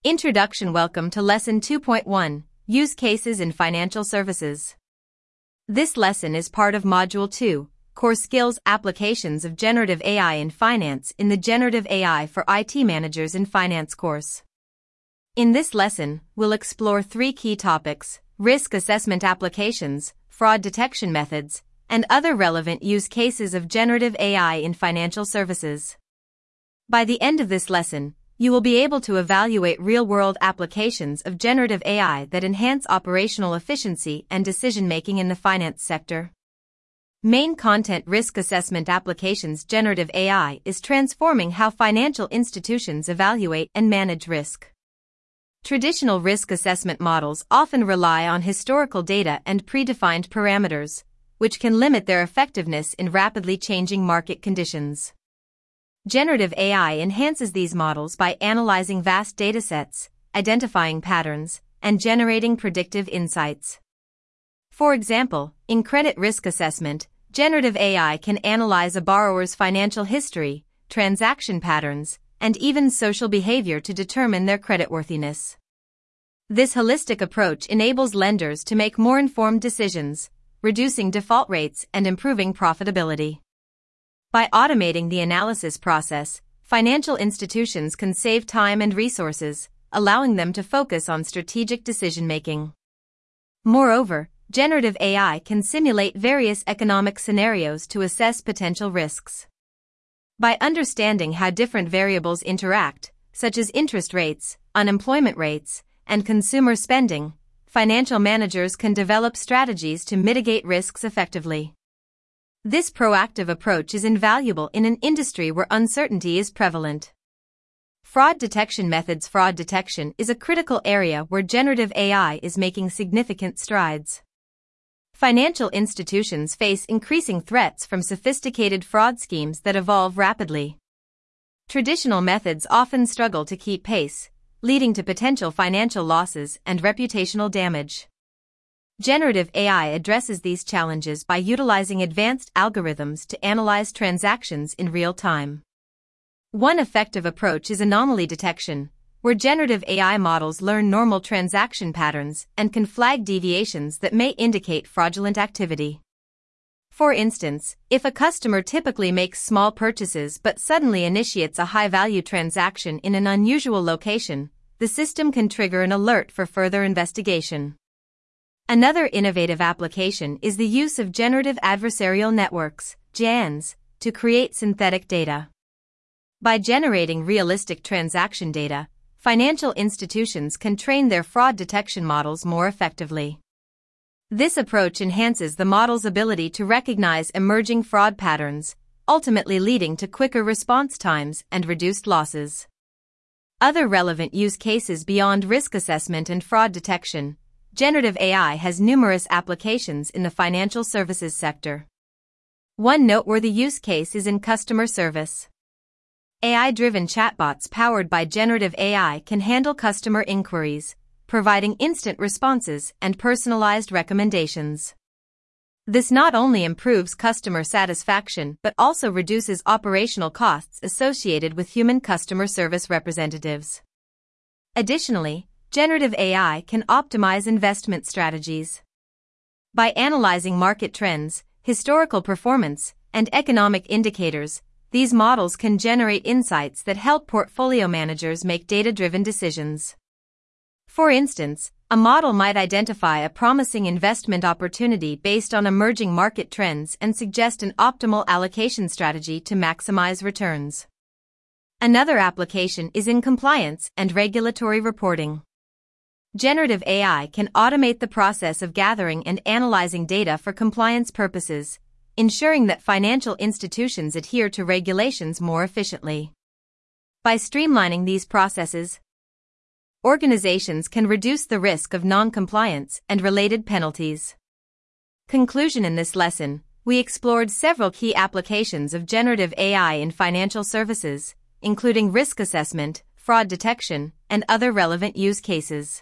Introduction. Welcome to Lesson 2.1, Use Cases in Financial Services. This lesson is part of Module 2, Core Skills Applications of Generative AI in Finance in the Generative AI for IT Managers in Finance course. In this lesson, we'll explore three key topics: risk assessment applications, fraud detection methods, and other relevant use cases of generative AI in financial services. By the end of this lesson, you will be able to evaluate real-world applications of generative AI that enhance operational efficiency and decision-making in the finance sector. Main content: risk assessment applications. Generative AI is transforming how financial institutions evaluate and manage risk. Traditional risk assessment models often rely on historical data and predefined parameters, which can limit their effectiveness in rapidly changing market conditions. Generative AI enhances these models by analyzing vast datasets, identifying patterns, and generating predictive insights. For example, in credit risk assessment, generative AI can analyze a borrower's financial history, transaction patterns, and even social behavior to determine their creditworthiness. This holistic approach enables lenders to make more informed decisions, reducing default rates and improving profitability. By automating the analysis process, financial institutions can save time and resources, allowing them to focus on strategic decision-making. Moreover, generative AI can simulate various economic scenarios to assess potential risks. By understanding how different variables interact, such as interest rates, unemployment rates, and consumer spending, financial managers can develop strategies to mitigate risks effectively. This proactive approach is invaluable in an industry where uncertainty is prevalent. Fraud detection methods. Fraud detection is a critical area where generative AI is making significant strides. Financial institutions face increasing threats from sophisticated fraud schemes that evolve rapidly. Traditional methods often struggle to keep pace, leading to potential financial losses and reputational damage. Generative AI addresses these challenges by utilizing advanced algorithms to analyze transactions in real time. One effective approach is anomaly detection, where generative AI models learn normal transaction patterns and can flag deviations that may indicate fraudulent activity. For instance, if a customer typically makes small purchases but suddenly initiates a high-value transaction in an unusual location, the system can trigger an alert for further investigation. Another innovative application is the use of generative adversarial networks, GANs, to create synthetic data. By generating realistic transaction data, financial institutions can train their fraud detection models more effectively. This approach enhances the model's ability to recognize emerging fraud patterns, ultimately leading to quicker response times and reduced losses. Other relevant use cases beyond risk assessment and fraud detection. Generative AI has numerous applications in the financial services sector. One noteworthy use case is in customer service. AI-driven chatbots powered by generative AI can handle customer inquiries, providing instant responses and personalized recommendations. This not only improves customer satisfaction but also reduces operational costs associated with human customer service representatives. Additionally, generative AI can optimize investment strategies. By analyzing market trends, historical performance, and economic indicators, these models can generate insights that help portfolio managers make data-driven decisions. For instance, a model might identify a promising investment opportunity based on emerging market trends and suggest an optimal allocation strategy to maximize returns. Another application is in compliance and regulatory reporting. Generative AI can automate the process of gathering and analyzing data for compliance purposes, ensuring that financial institutions adhere to regulations more efficiently. By streamlining these processes, organizations can reduce the risk of non-compliance and related penalties. Conclusion: in this lesson, we explored several key applications of generative AI in financial services, including risk assessment, fraud detection, and other relevant use cases.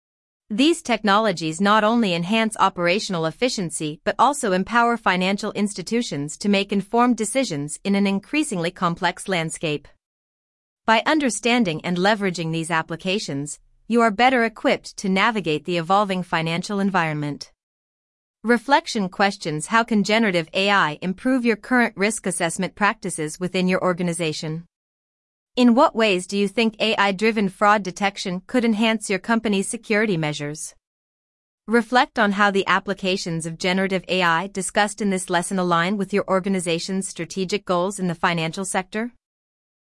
These technologies not only enhance operational efficiency but also empower financial institutions to make informed decisions in an increasingly complex landscape. By understanding and leveraging these applications, you are better equipped to navigate the evolving financial environment. Reflection questions: how can generative AI improve your current risk assessment practices within your organization? In what ways do you think AI-driven fraud detection could enhance your company's security measures? Reflect on how the applications of generative AI discussed in this lesson align with your organization's strategic goals in the financial sector.